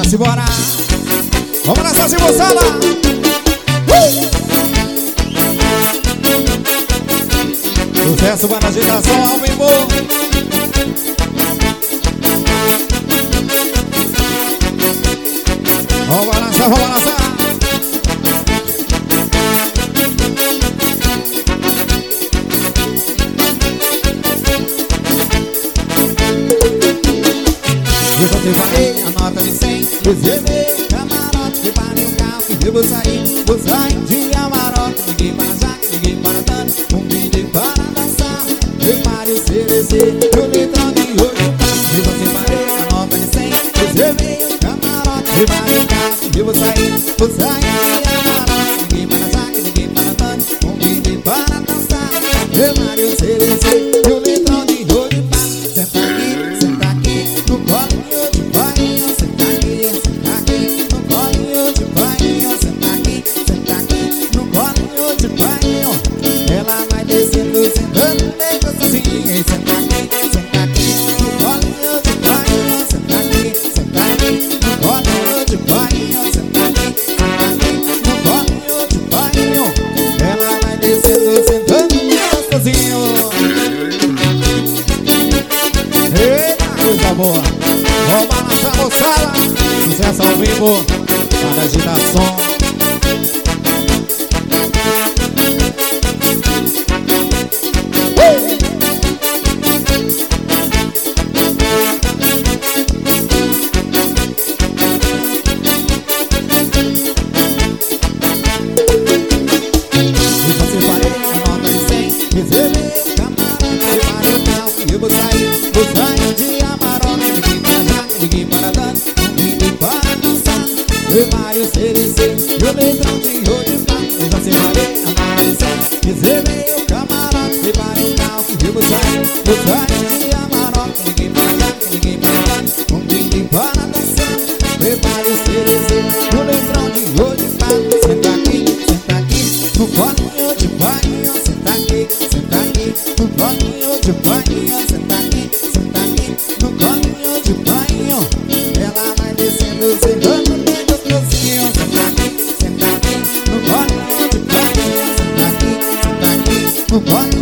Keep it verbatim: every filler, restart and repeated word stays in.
simbora. Vamos nessa, se moçada. uh! Sucesso, vai na agitação ao vivo. Vamos balançar, vamos balançar. Eu já separei a nota de cem, reservei camarote, preparei um carro e eu vou sair. Vou sair de Amarok, liguei para Jaque, liguei para Dani, um vídeo para dançar. Prepare o C D C, o litrão de hoje tá. Eu já separei a nota de cem, reservei o camarote, preparei um carro e eu vou sair. Vou sair de Amarok, liguei para Jaque, liguei para Dani, um vídeo para dançar. Prepare o C D C, o litrão de hoje tá. Senta aqui, senta aqui, no colo. Ela vai descendo, sentando bem gostosinha. Senta aqui, senta aqui, no colinho de banho. Senta aqui, senta aqui, no colinho de banho. Senta aqui, senta aqui, no colinho de banho. Ela vai descendo, sentando bem gostosinho. Eita, coisa boa. Vamos balançar, moçada. Sucesso ao vivo, para agitação. Reservei camarote, preparei o carro e eu vou sair. Vou sair de Amarok, liguei para Jaque, liguei para Dani, um vídeo para dançar. Prepare o C D C e o letrão de hoje tá. Eu já separei a nota de cem, reservei o camarote, preparei o carro e eu vou sair. Vou sair de Amarok, liguei para Jaque, liguei para Dani, um vídeo para dançar. Prepare o C D C e o letrão de hoje tá. Senta aqui, senta aqui, no colinho de banho. Senta aqui, senta aqui, no colinho de banho. Senta aqui, senta aqui, no colinho de banho. Ela vai descendo, sentando bem gostosinho. Senta aqui, senta aqui, no colinho de banho. Senta aqui, senta aqui, no colinho.